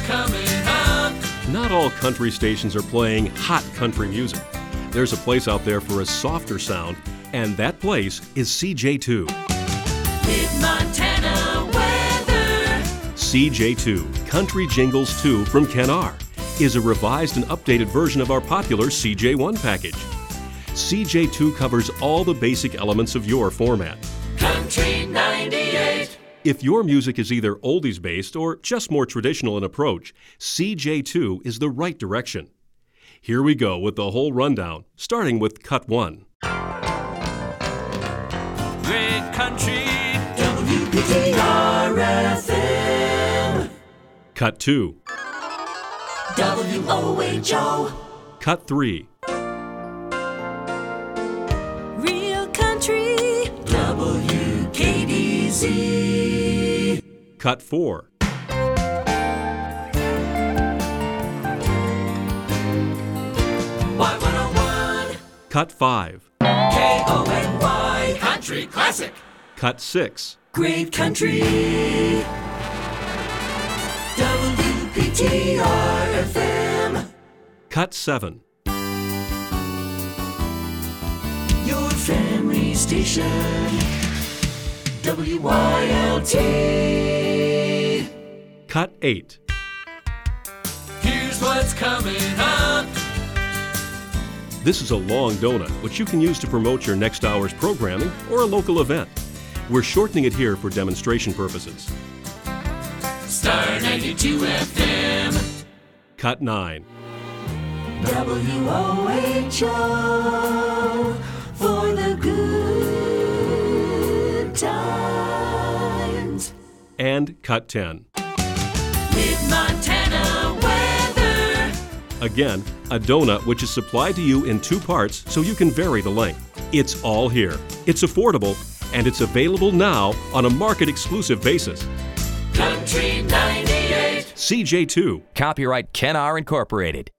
coming up. Not all country stations are playing hot country music. There's a place out there for a softer sound, and that place is CJ2. Mid-Montana weather. CJ2, Country Jingles 2 from Ken R, is a revised and updated version of our popular CJ1 package. CJ2 covers all the basic elements of your format. Country 98. If your music is either oldies-based or just more traditional in approach, CJ2 is the right direction. Here we go with the whole rundown, starting with Cut 1. Great country. WPTR-FM. Cut 2. WOHO. Cut 3. Real country. WKDZ. Cut 4. Y101. Cut 5. KONY. Country Classic. Cut 6. Great country. WPTR-FM. Cut 7. Your family station. WYLT. Cut 8. Here's what's coming up. This is a long donut, which you can use to promote your next hour's programming or a local event. We're shortening it here for demonstration purposes. Star 92 FM. Cut 9. WOHO for the good times. And Cut 10. Mid-Montana weather. Again, a donut which is supplied to you in 2 parts so you can vary the length. It's all here. It's affordable, and it's available now on a market-exclusive basis. Country 98. CJ2. Copyright Ken R. Incorporated.